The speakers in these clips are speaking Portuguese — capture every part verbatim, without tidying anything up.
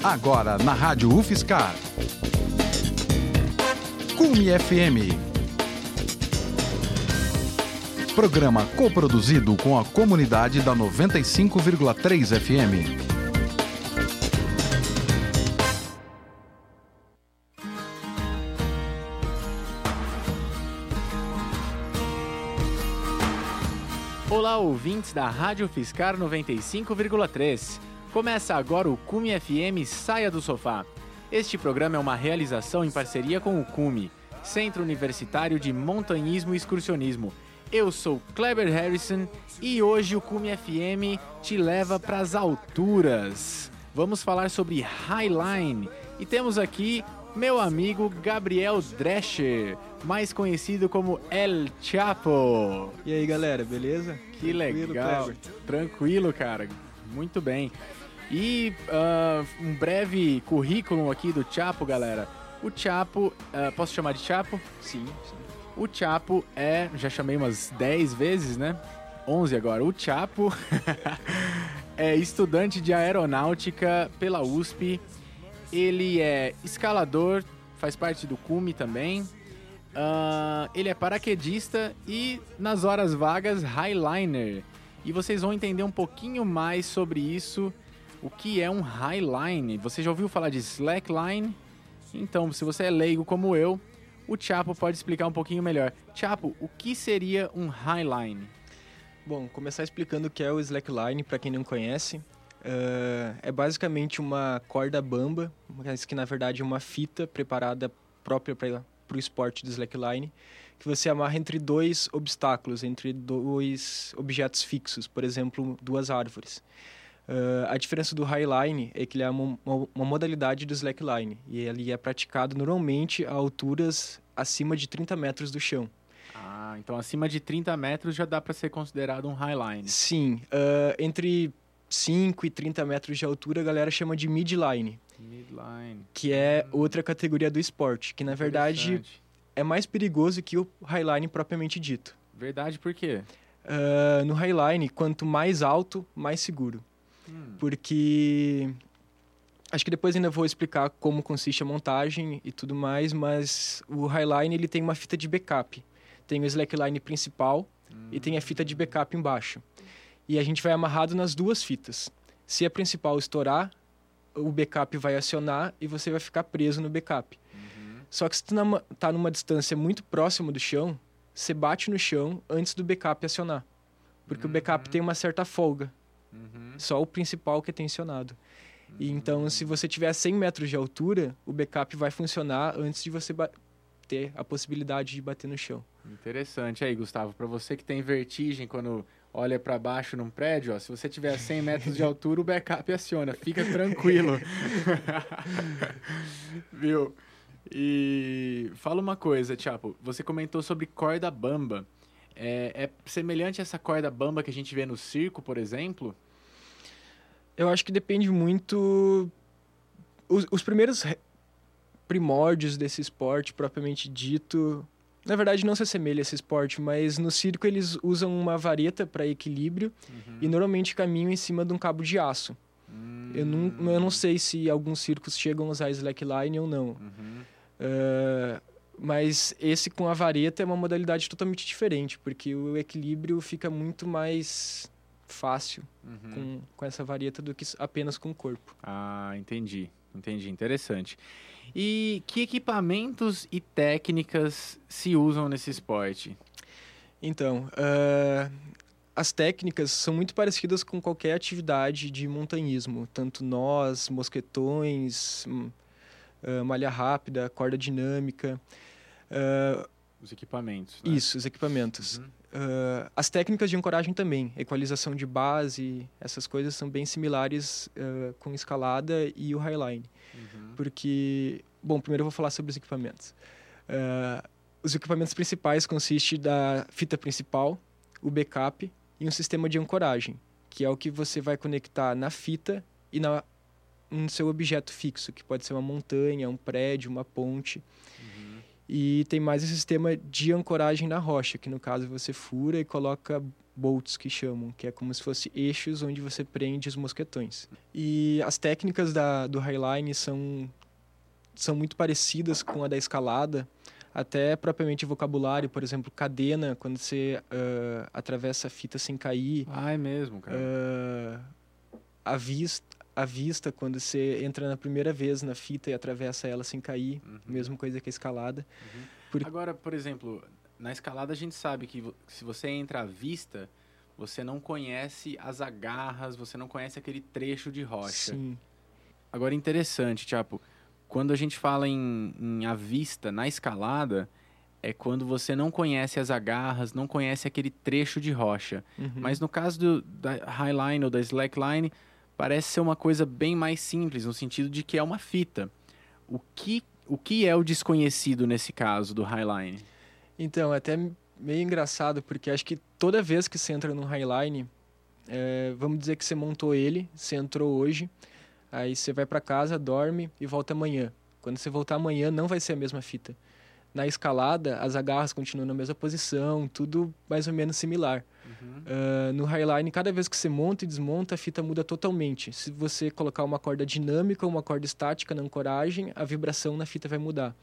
Agora na Rádio UFSCar. Cume F M. Programa coproduzido com a comunidade da noventa e cinco vírgula três F M. Olá, ouvintes da Rádio UFSCar noventa e cinco vírgula três. Começa agora o Cume F M Saia do Sofá. Este programa é uma realização em parceria com o Cume, Centro Universitário de Montanhismo e Excursionismo. Eu sou Kleber Harrison e hoje o Cume F M te leva para as alturas. Vamos falar sobre Highline e temos aqui meu amigo Gabriel Drescher, mais conhecido como El Chapo. E aí, galera, beleza? Que Tranquilo, legal, Kleber. Tranquilo, cara, muito bem. E uh, um breve currículo aqui do Chapo, galera. O Chapo, uh, posso chamar de Chapo? Sim, sim. O Chapo é, já chamei umas dez vezes, né? onze agora. O Chapo é estudante de aeronáutica pela U S P. Ele é escalador, faz parte do Cume também. Uh, ele é paraquedista e, nas horas vagas, highliner. E vocês vão entender um pouquinho mais sobre isso, o que é um highline. Você já ouviu falar de slackline? Então, se você é leigo como eu, o Chapo pode explicar um pouquinho melhor. Chapo, o que seria um highline? Bom, começar explicando o que é o slackline, para quem não conhece. Uh, é basicamente uma corda bamba, mas que na verdade é uma fita preparada própria para o esporte de slackline, que você amarra entre dois obstáculos, entre dois objetos fixos, por exemplo, duas árvores. Uh, a diferença do highline é que ele é uma, uma modalidade do slackline e ele é praticado normalmente a alturas acima de trinta metros do chão. Ah, então acima de trinta metros já dá para ser considerado um highline. Sim, uh, entre cinco e trinta metros de altura a galera chama de midline, Midline. que é outra categoria do esporte, que na verdade é mais perigoso que o highline propriamente dito. Verdade, por quê? Uh, no highline, quanto mais alto, mais seguro. Hum. Porque acho que depois ainda vou explicar como consiste a montagem e tudo mais, mas o highline ele tem uma fita de backup. Tem o slackline principal hum. e tem a fita de backup embaixo. E a gente vai amarrado nas duas fitas. Se a principal estourar, o backup vai acionar e você vai ficar preso no backup. Uhum. Só que se tu está numa distância muito próxima do chão, você bate no chão antes do backup acionar. Porque uhum. o backup tem uma certa folga. Uhum. Só o principal que é tensionado. Uhum. E então, se você tiver a cem metros de altura, o backup vai funcionar antes de você ba- ter a possibilidade de bater no chão. Interessante aí, Gustavo. Para você que tem vertigem quando olha para baixo num prédio, ó, se você tiver a cem metros de altura, o backup aciona. Fica tranquilo. Viu? E fala uma coisa, Chapo. Você comentou sobre corda bamba. É, é semelhante a essa corda bamba que a gente vê no circo, por exemplo? Eu acho que depende muito... Os, os primeiros primórdios desse esporte, propriamente dito... Na verdade, não se assemelha a esse esporte, mas no circo eles usam uma vareta para equilíbrio uhum. e normalmente caminham em cima de um cabo de aço. Hum. Eu, não, eu não sei se alguns circos chegam a usar slackline ou não. Uhum. Uh, mas esse com a vareta é uma modalidade totalmente diferente, porque o equilíbrio fica muito mais fácil uhum. com, com essa vareta do que apenas com o corpo. Ah, entendi. Entendi. Interessante. E que equipamentos e técnicas se usam nesse esporte? Então, uh, as técnicas são muito parecidas com qualquer atividade de montanhismo. Tanto nós, mosquetões, uh, malha rápida, corda dinâmica. Uh, os equipamentos, né? Isso, os equipamentos. Uhum. Uh, as técnicas de ancoragem também. Equalização de base, essas coisas são bem similares uh, com escalada e o highline. Uhum. Porque, bom, primeiro eu vou falar sobre os equipamentos. Uh, os equipamentos principais consistem da fita principal, o backup e um sistema de ancoragem, que é o que você vai conectar na fita e na, no seu objeto fixo, que pode ser uma montanha, um prédio, uma ponte. Uhum. E tem mais esse sistema de ancoragem na rocha, que no caso você fura e coloca bolts, que chamam, que é como se fosse eixos onde você prende os mosquetões. E as técnicas da, do highline são, são muito parecidas com a da escalada, até propriamente vocabulário, por exemplo, cadena, quando você uh, atravessa a fita sem cair. Ah, é mesmo, cara. Uh, a, vista, a vista, quando você entra na primeira vez na fita e atravessa ela sem cair, uhum. mesma coisa que a escalada. Uhum. Por... Agora, por exemplo, na escalada a gente sabe que se você entra à vista, você não conhece as agarras, você não conhece aquele trecho de rocha. Sim. Agora, interessante, Chapo. Quando a gente fala em, em à vista, na escalada, é quando você não conhece as agarras, não conhece aquele trecho de rocha. Uhum. Mas no caso do, da highline ou da slackline, parece ser uma coisa bem mais simples, no sentido de que é uma fita. O que, o que é o desconhecido nesse caso do highline? Então, é até meio engraçado, porque acho que toda vez que você entra no highline, é, vamos dizer que você montou ele, você entrou hoje, aí você vai para casa, dorme e volta amanhã. Quando você voltar amanhã, não vai ser a mesma fita. Na escalada, as agarras continuam na mesma posição, tudo mais ou menos similar. Uhum. Uh, no highline, cada vez que você monta e desmonta, a fita muda totalmente. Se você colocar uma corda dinâmica ou uma corda estática na ancoragem, a vibração na fita vai mudar.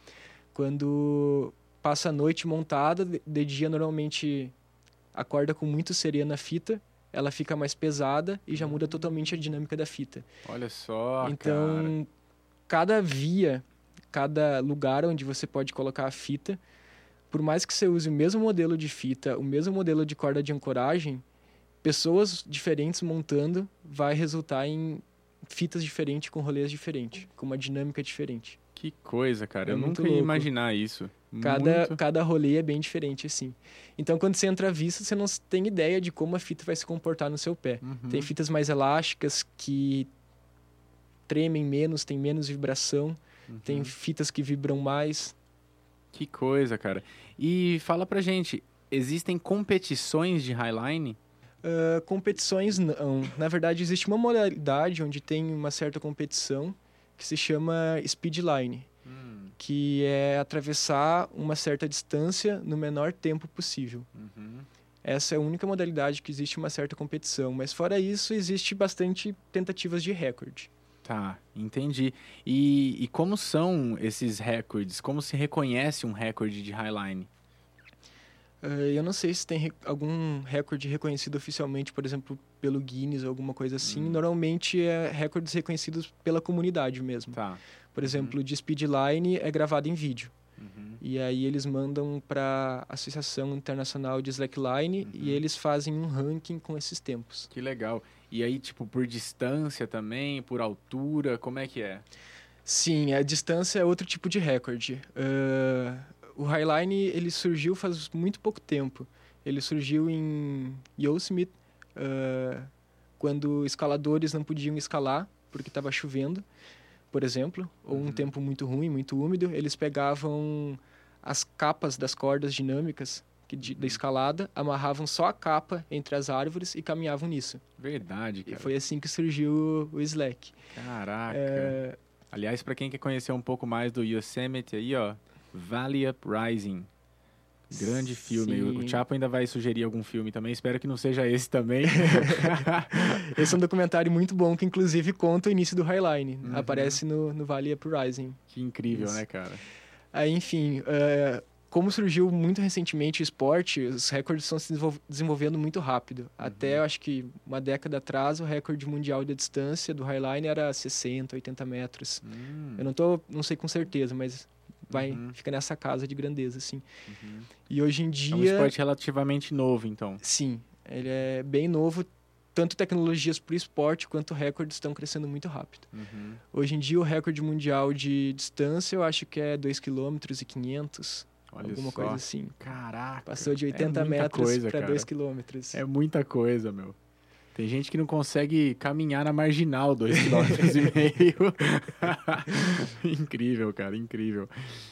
Quando passa a noite montada, de dia normalmente a corda com muito sereia na fita, ela fica mais pesada e já muda totalmente a dinâmica da fita. Olha só, então, cara. cada via, cada lugar onde você pode colocar a fita, por mais que você use o mesmo modelo de fita, o mesmo modelo de corda de ancoragem, pessoas diferentes montando vai resultar em fitas diferentes com rolês diferentes, com uma dinâmica diferente. Que coisa, cara. É Eu muito nunca ia louco. imaginar isso. Cada, muito... cada rolê é bem diferente, assim. Então, quando você entra à vista, você não tem ideia de como a fita vai se comportar no seu pé. Uhum. Tem fitas mais elásticas que tremem menos, tem menos vibração. Uhum. Tem fitas que vibram mais. Que coisa, cara. E fala pra gente, existem competições de highline? Uh, competições não. Na verdade, existe uma modalidade onde tem uma certa competição que se chama speedline, hum. que é atravessar uma certa distância no menor tempo possível. Uhum. Essa é a única modalidade que existe uma certa competição, mas fora isso, existe bastante tentativas de recorde. Tá, entendi. E, e como são esses recordes? Como se reconhece um recorde de highline? Uh, eu não sei se tem re- algum recorde reconhecido oficialmente, por exemplo, pelo Guinness ou alguma coisa assim. Hum. Normalmente é recordes reconhecidos pela comunidade mesmo. Tá. Por exemplo, uhum. de speedline é gravado em vídeo. Uhum. E aí eles mandam para a Associação Internacional de Slackline uhum. e eles fazem um ranking com esses tempos. Que legal. E aí, tipo, por distância também, por altura, como é que é? Sim, a distância é outro tipo de recorde. Uh, o highline, ele surgiu faz muito pouco tempo. Ele surgiu em Yosemite, uh, quando escaladores não podiam escalar porque estava chovendo, por exemplo, ou um uhum. tempo muito ruim, muito úmido. Eles pegavam as capas das cordas dinâmicas que de, uhum. da escalada, amarravam só a capa entre as árvores e caminhavam nisso. Verdade, cara. E foi assim que surgiu o slack. Caraca. É... Aliás, para quem quer conhecer um pouco mais do Yosemite aí, ó, Valley Uprising. Grande filme. Sim. O Chapo ainda vai sugerir algum filme também. Espero que não seja esse também. Esse é um documentário muito bom que, inclusive, conta o início do highline. Uhum. Aparece no, no Valley Uprising. Que incrível, Isso. né, cara? Aí, enfim, uh, como surgiu muito recentemente o esporte, os recordes estão se desenvolvendo muito rápido. Uhum. Até, eu acho que uma década atrás, o recorde mundial de distância do highline era sessenta, oitenta metros. Uhum. Eu não, tô, não sei com certeza, mas... vai uhum. fica nessa casa de grandeza, assim. Uhum. E hoje em dia... É um esporte relativamente novo, então. Sim, ele é bem novo. Tanto tecnologias para o esporte quanto recordes estão crescendo muito rápido. Uhum. Hoje em dia, o recorde mundial de distância, eu acho que é dois quilômetros e quinhentos. Olha alguma só. coisa assim. Caraca! Passou de oitenta é metros para dois quilômetros. É muita coisa, meu. Tem gente que não consegue caminhar na marginal dois quilômetros e meio. Incrível, cara, incrível.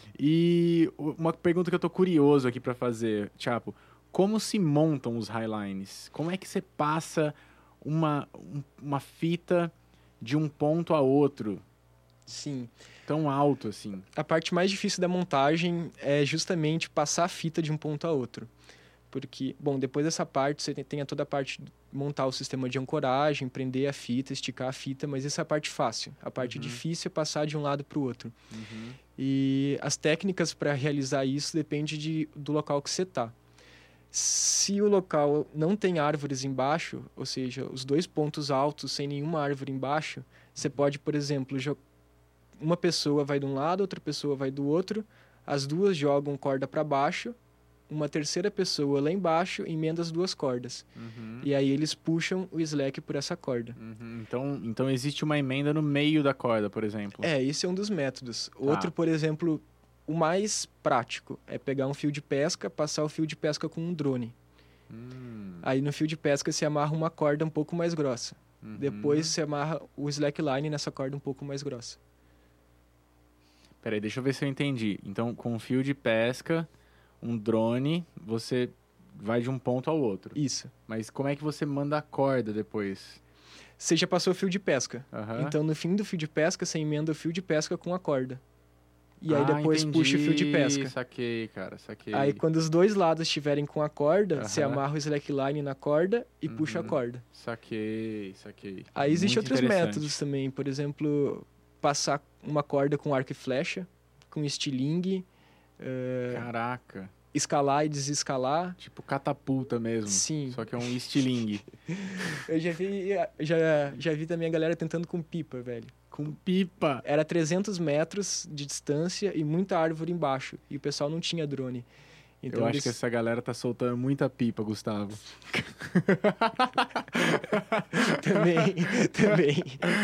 E uma pergunta que eu tô curioso aqui para fazer, Chapo. Como se montam os highlines? Como é que você passa uma, uma fita de um ponto a outro? Sim. Tão alto assim. A parte mais difícil da montagem é justamente passar a fita de um ponto a outro. Porque, bom, depois dessa parte, você tem toda a parte de montar o sistema de ancoragem, prender a fita, esticar a fita, mas essa é a parte fácil. A parte uhum. difícil é passar de um lado para o outro. Uhum. E as técnicas para realizar isso dependem de, do local que você está. Se o local não tem árvores embaixo, ou seja, os dois pontos altos sem nenhuma árvore embaixo, você pode, por exemplo, uma pessoa vai de um lado, outra pessoa vai do outro, as duas jogam corda para baixo, uma terceira pessoa lá embaixo emenda as duas cordas. Uhum. E aí eles puxam o slack por essa corda. Uhum. Então, então existe uma emenda no meio da corda, por exemplo. É, esse é um dos métodos. Tá. Outro, por exemplo, o mais prático é pegar um fio de pesca, passar o fio de pesca com um drone. Hum. Aí no fio de pesca você amarra uma corda um pouco mais grossa. Uhum. Depois você amarra o slackline nessa corda um pouco mais grossa. Peraí, deixa eu ver se eu entendi. Então, com um fio de pesca, um drone, você vai de um ponto ao outro. Isso. Mas como é que você manda a corda depois? Você já passou o fio de pesca. Uhum. Então, no fim do fio de pesca, você emenda o fio de pesca com a corda. E aí ah, depois entendi. puxa o fio de pesca. Saquei, cara, saquei. Aí quando os dois lados estiverem com a corda, uhum. você amarra o slackline na corda e uhum. puxa a corda. Saquei, saquei. Aí existem Muito outros métodos também. Por exemplo, passar uma corda com arco e flecha, com estilingue. Uh, Caraca. Escalar e desescalar. Tipo catapulta mesmo. Sim. Só que é um estilingue. Eu já vi, já, já vi também a galera tentando com pipa, velho. Com pipa? Era trezentos metros de distância e muita árvore embaixo. E o pessoal não tinha drone. Então, eu acho eles... que essa galera tá soltando muita pipa, Gustavo. também, também.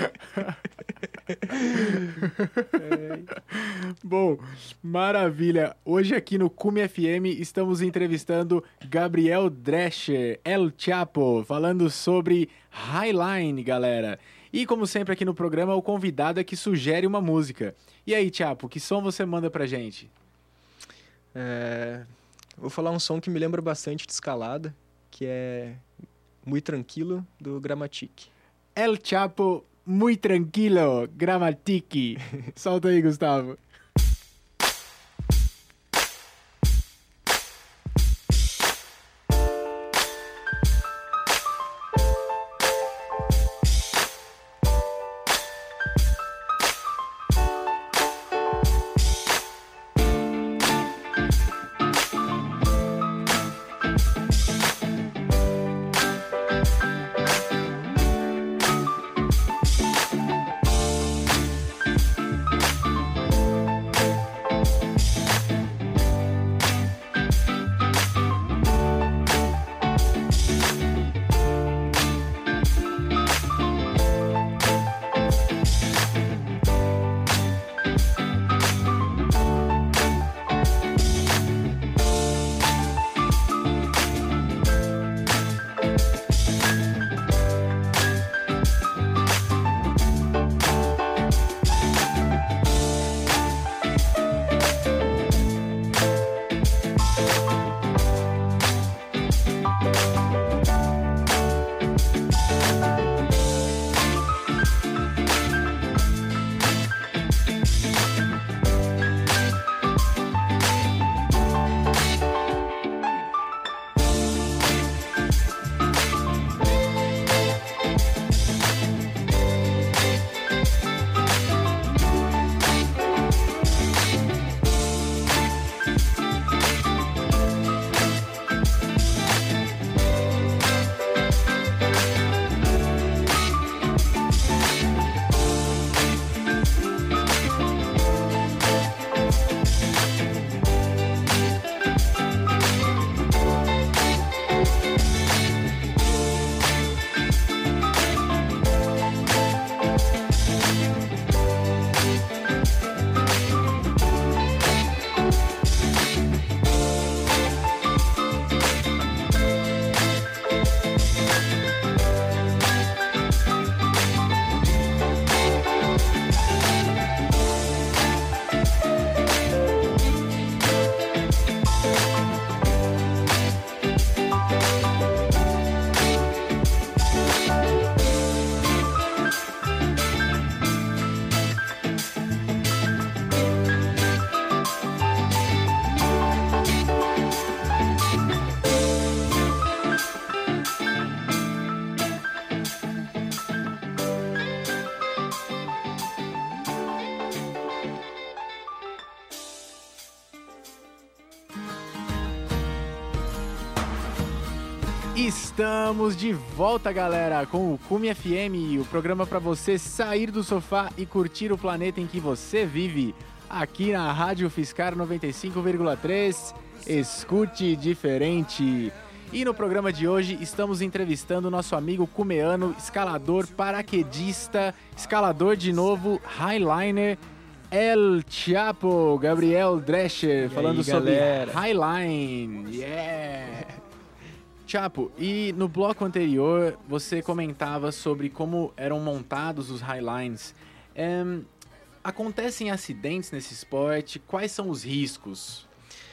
é. Bom, maravilha. Hoje aqui no Cume F M estamos entrevistando Gabriel Drescher, El Chapo, falando sobre Highline, galera. E como sempre aqui no programa, o convidado é que sugere uma música. E aí, Chapo, que som você manda pra gente? É... Vou falar um som que me lembra bastante de escalada, que é Muito Tranquilo, do Gramatic. El Chapo, Muito Tranquilo, Gramatic. Solta aí, Gustavo. Estamos de volta, galera, com o Cume F M, o programa para você sair do sofá e curtir o planeta em que você vive. Aqui na Rádio Fiscar noventa e cinco vírgula três, escute diferente. E no programa de hoje estamos entrevistando o nosso amigo cumeano, escalador, paraquedista, escalador de novo, highliner, El Chapo, Gabriel Drescher, falando aí, sobre galera? highline. Yeah! Chapo, e no bloco anterior você comentava sobre como eram montados os highlines. Ehm, acontecem acidentes nesse esporte? Quais são os riscos?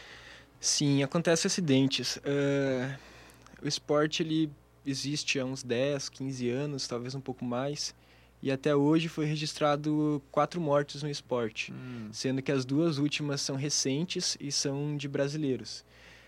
Sim, acontecem acidentes. Uh, o esporte ele existe há uns dez, quinze anos, talvez um pouco mais. E até hoje foi registrado quatro mortes no esporte, hum. sendo que as duas últimas são recentes e são de brasileiros.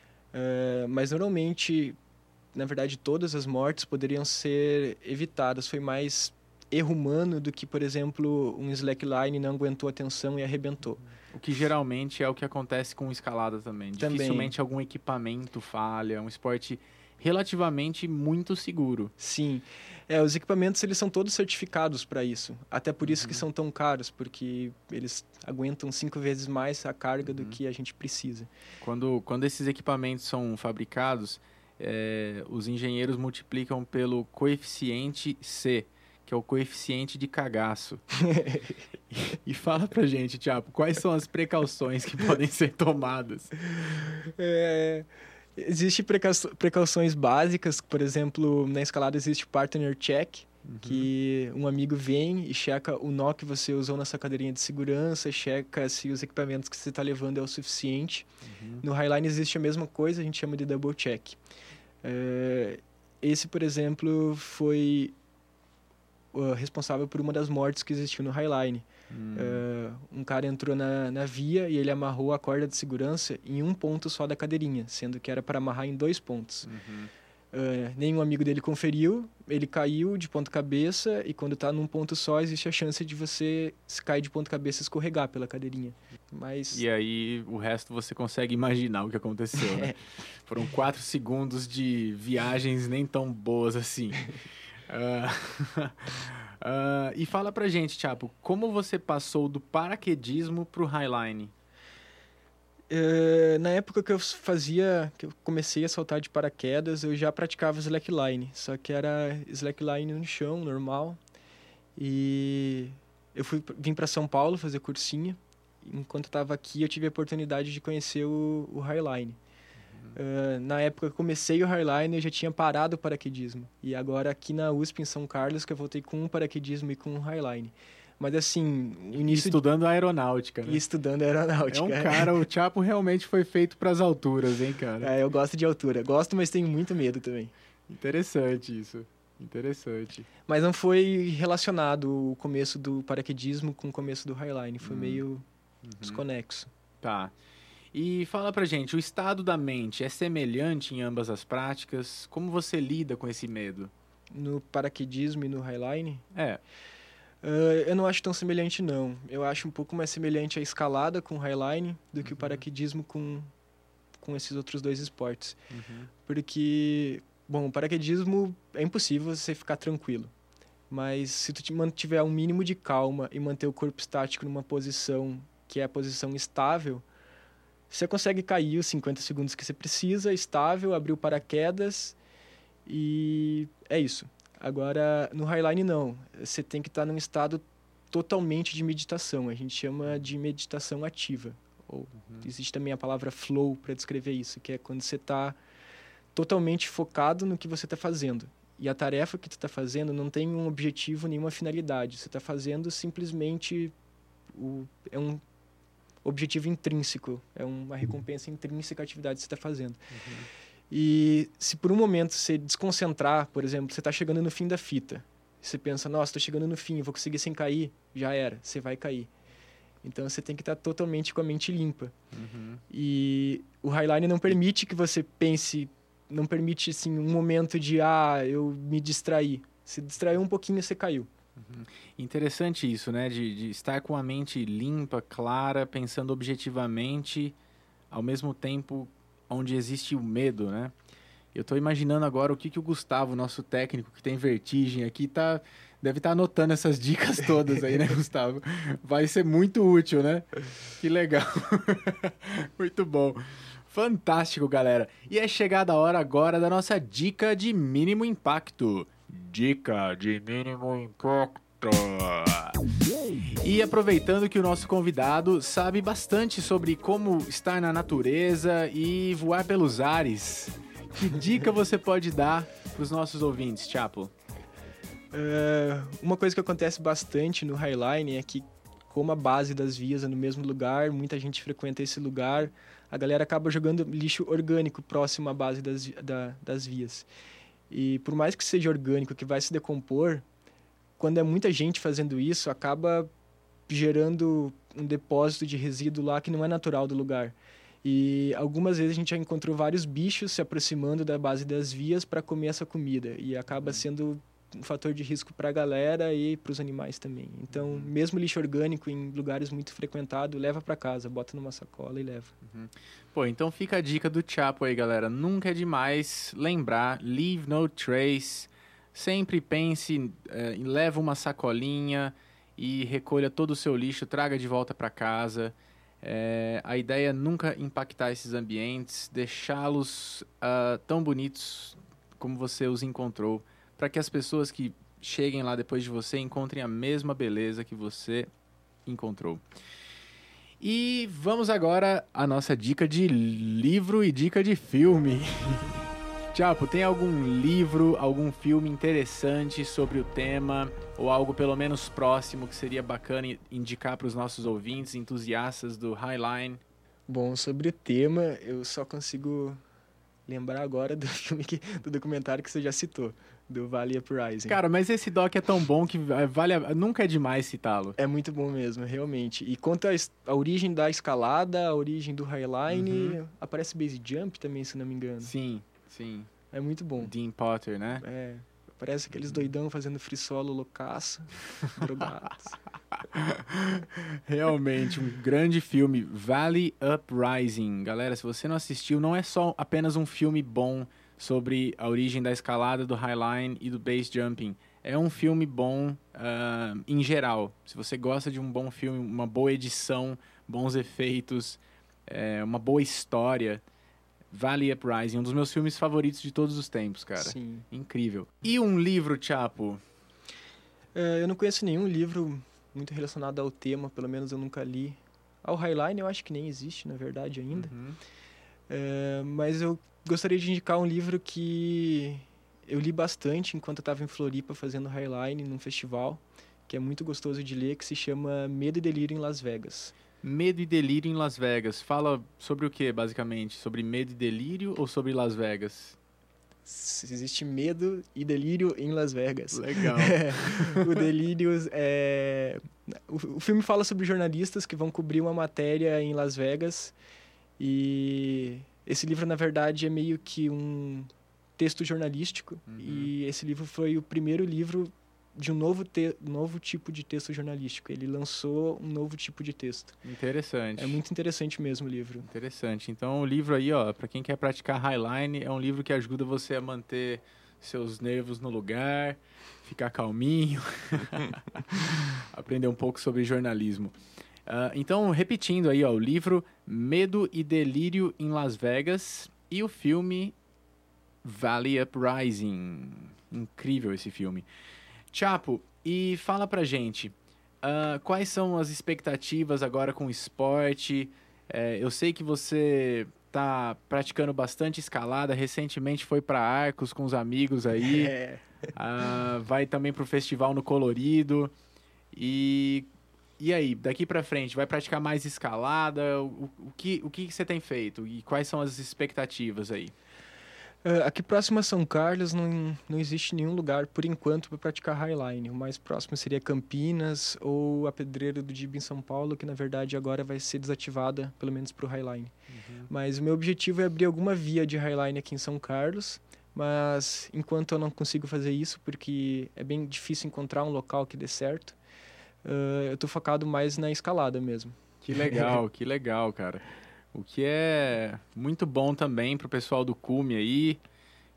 Uh, mas normalmente, na verdade, todas as mortes poderiam ser evitadas. Foi mais erro humano do que, por exemplo, um slackline não aguentou a tensão e arrebentou. O que geralmente é o que acontece com escalada também. também. Dificilmente algum equipamento falha, é um esporte relativamente muito seguro. Sim. É, os equipamentos eles são todos certificados para isso. Até por isso uhum. que são tão caros, porque eles aguentam cinco vezes mais a carga uhum. do que a gente precisa. Quando, quando esses equipamentos são fabricados, é, os engenheiros multiplicam pelo coeficiente C, que é o coeficiente de cagaço. e, e fala pra gente, Thiago, quais são as precauções que podem ser tomadas? É... Existem precauções básicas, por exemplo, na escalada existe o partner check, uhum. que um amigo vem e checa o nó que você usou na sua cadeirinha de segurança, checa se os equipamentos que você está levando é o suficiente. Uhum. No highline existe a mesma coisa, a gente chama de double check. É, esse, por exemplo, foi uh, responsável por uma das mortes que existiu no highline. Hum. Uh, um cara entrou na, na via e ele amarrou a corda de segurança em um ponto só da cadeirinha, sendo que era para amarrar em dois pontos. Uhum. Uh, nenhum amigo dele conferiu, ele caiu de ponta cabeça e quando está num ponto só existe a chance de você, se cair de ponta cabeça, escorregar pela cadeirinha. Mas... E aí o resto você consegue imaginar o que aconteceu, né? Foram quatro segundos de viagens nem tão boas assim. Uh... Uh, e fala pra gente, Chapo, como você passou do paraquedismo pro highline? Uh, na época que eu fazia, que eu comecei a saltar de paraquedas, eu já praticava slackline, só que era slackline no chão, normal. E eu fui, vim para São Paulo fazer cursinho. Enquanto eu estava aqui, eu tive a oportunidade de conhecer o, o highline. Uh, na época que eu comecei o highline, eu já tinha parado o paraquedismo. E agora aqui na U S P, em São Carlos, que eu voltei com um paraquedismo e com um highline. Mas assim, o início... Estudando aeronáutica, né? E estudando aeronáutica. É um cara, o Chapo realmente foi feito para as alturas, hein, cara? É, eu gosto de altura. Gosto, mas tenho muito medo também. Interessante isso. Interessante. Mas não foi relacionado o começo do paraquedismo com o começo do highline. Foi hum. meio uhum. desconexo. Tá. E fala pra gente, o estado da mente é semelhante em ambas as práticas? Como você lida com esse medo? No paraquedismo e no highline? É. Uh, eu não acho tão semelhante, não. Eu acho um pouco mais semelhante a escalada com o highline do que uhum. o paraquedismo com, com esses outros dois esportes. Uhum. Porque, bom, o paraquedismo é impossível você ficar tranquilo. Mas se tu mantiver um mínimo de calma e manter o corpo estático numa posição que é a posição estável, você consegue cair os cinquenta segundos que você precisa, estável, abrir o paraquedas e é isso. Agora, no highline não. Você tem que estar num estado totalmente de meditação. A gente chama de meditação ativa. Ou uhum. existe também a palavra flow para descrever isso, que é quando você está totalmente focado no que você está fazendo. E a tarefa que tu está fazendo não tem um objetivo, nenhuma finalidade. Você está fazendo simplesmente... O, é um objetivo intrínseco, é uma recompensa intrínseca à atividade que você está fazendo. Uhum. E se por um momento você desconcentrar, por exemplo, você está chegando no fim da fita, você pensa, nossa, estou chegando no fim, vou conseguir sem cair, já era, você vai cair. Então você tem que estar totalmente com a mente limpa. Uhum. E o highline não permite que você pense, não permite assim, um momento de, ah, eu me distraí. Se distraiu um pouquinho, você caiu. Uhum. Interessante isso, né? De, de estar com a mente limpa, clara, pensando objetivamente, ao mesmo tempo onde existe o medo, né? Eu tô imaginando agora o que, que o Gustavo, nosso técnico que tem vertigem aqui, tá, deve estar anotando essas dicas todas aí, né, Gustavo? Vai ser muito útil, né? Que legal. Muito bom. Fantástico, galera. E é chegada a hora agora da nossa dica de mínimo impacto. Dica de mínimo impacto. E aproveitando que o nosso convidado sabe bastante sobre como estar na natureza e voar pelos ares, que dica você pode dar para os nossos ouvintes, Chapo? Uh, uma coisa que acontece bastante no Highline é que, como a base das vias é no mesmo lugar, muita gente frequenta esse lugar, a galera acaba jogando lixo orgânico próximo à base das, da, das vias. E por mais que seja orgânico, que vai se decompor, quando é muita gente fazendo isso, acaba gerando um depósito de resíduo lá que não é natural do lugar. E algumas vezes a gente já encontrou vários bichos se aproximando da base das vias para comer essa comida. E acaba sendo um fator de risco para a galera e para os animais também. Então, mesmo lixo orgânico em lugares muito frequentados, leva para casa, bota numa sacola e leva. Uhum. Pô, então fica a dica do Chapo aí, galera. Nunca é demais lembrar, leave no trace. Sempre pense, eh, leva uma sacolinha e recolha todo o seu lixo, traga de volta para casa. É, a ideia é nunca impactar esses ambientes, deixá-los uh, tão bonitos como você os encontrou, para que as pessoas que cheguem lá depois de você encontrem a mesma beleza que você encontrou. E vamos agora à nossa dica de livro e dica de filme. Chapo, tem algum livro, algum filme interessante sobre o tema, ou algo pelo menos próximo que seria bacana indicar para os nossos ouvintes, entusiastas do Highline? Bom, sobre o tema, eu só consigo lembrar agora do filme que, do documentário que você já citou, do Valley Uprising. Cara, mas esse doc é tão bom que vale a, nunca é demais citá-lo. É muito bom mesmo, realmente. E quanto à a origem da escalada, a origem do Highline, uhum. aparece base jump também, se não me engano. Sim. Sim. É muito bom. Dean Potter, né? É. Parece aqueles doidão fazendo free solo loucaço, drogados. Realmente, um grande filme. Valley Uprising. Galera, se você não assistiu, não é só apenas um filme bom sobre a origem da escalada, do Highline e do base jumping. É um filme bom uh, em geral. Se você gosta de um bom filme, uma boa edição, bons efeitos, é, uma boa história... Valley Uprising, um dos meus filmes favoritos de todos os tempos, cara. Sim. Incrível. E um livro, Chapo? É, eu não conheço nenhum livro muito relacionado ao tema, pelo menos eu nunca li. Ao Highline eu acho que nem existe, na verdade, ainda. Uhum. É, mas eu gostaria de indicar um livro que eu li bastante enquanto eu estava em Floripa fazendo Highline, num festival, que é muito gostoso de ler, que se chama Medo e Delírio em Las Vegas. Medo e Delírio em Las Vegas. Fala sobre o que, basicamente? Sobre medo e delírio ou sobre Las Vegas? Existe medo e delírio em Las Vegas. Legal. É, o delírio é... O, o filme fala sobre jornalistas que vão cobrir uma matéria em Las Vegas. E esse livro, na verdade, é meio que um texto jornalístico. Uhum. E esse livro foi o primeiro livro de um novo, te- novo tipo de texto jornalístico. Ele lançou um novo tipo de texto. Interessante. É muito interessante mesmo o livro. Interessante. Então, o livro aí, ó, para quem quer praticar Highline, é um livro que ajuda você a manter seus nervos no lugar, ficar calminho, aprender um pouco sobre jornalismo. Uh, então, repetindo aí, ó, o livro Medo e Delírio em Las Vegas e o filme Valley Uprising. Incrível esse filme. Chapo, e fala pra gente, uh, quais são as expectativas agora com o esporte? É, eu sei que você tá praticando bastante escalada, recentemente foi para Arcos com os amigos aí, É. uh, vai também pro festival no Colorido, e, e aí, daqui pra frente, vai praticar mais escalada? O, o, que, o que você tem feito e quais são as expectativas aí? Uh, aqui próximo a São Carlos não, não existe nenhum lugar, por enquanto, para praticar Highline. O mais próximo seria Campinas ou a Pedreira do Diba em São Paulo, que na verdade agora vai ser desativada, pelo menos para o Highline. Uhum. Mas o meu objetivo é abrir alguma via de Highline aqui em São Carlos, mas enquanto eu não consigo fazer isso, porque é bem difícil encontrar um local que dê certo, uh, eu estou focado mais na escalada mesmo. Que legal, que legal, cara. O que é muito bom também pro pessoal do Cume aí,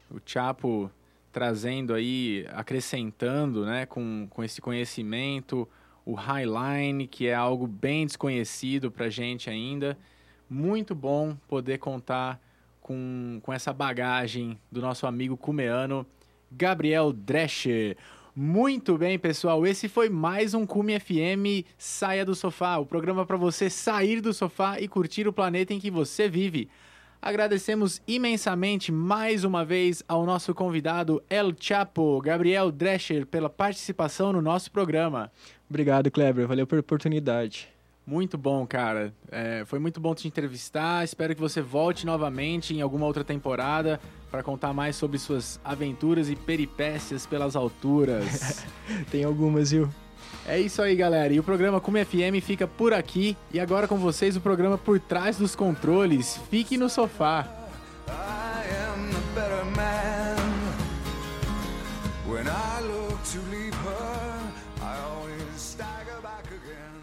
O Chapo trazendo aí, acrescentando, né, com, com esse conhecimento, o Highline, que é algo bem desconhecido pra gente ainda. Muito bom poder contar com, com essa bagagem do nosso amigo cumeano, Gabriel Drescher. Muito bem, pessoal, esse foi mais um Cume F M Saia do Sofá, o programa para você sair do sofá e curtir o planeta em que você vive. Agradecemos imensamente mais uma vez ao nosso convidado El Chapo, Gabriel Drescher, pela participação no nosso programa. Obrigado, Kleber. Valeu pela oportunidade. Muito bom, cara. É, foi muito bom te entrevistar. Espero que você volte novamente em alguma outra temporada para contar mais sobre suas aventuras e peripécias pelas alturas. Tem algumas, viu? É isso aí, galera. E o programa Cume F M fica por aqui. E agora com vocês o programa Por Trás dos Controles. Fique no sofá. I am the better man. When I look to leave her, I always stagger back again.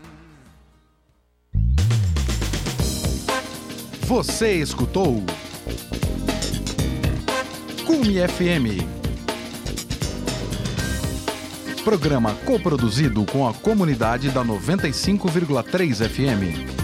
Você escutou Cume F M. Programa coproduzido com a comunidade da noventa e cinco vírgula três F M.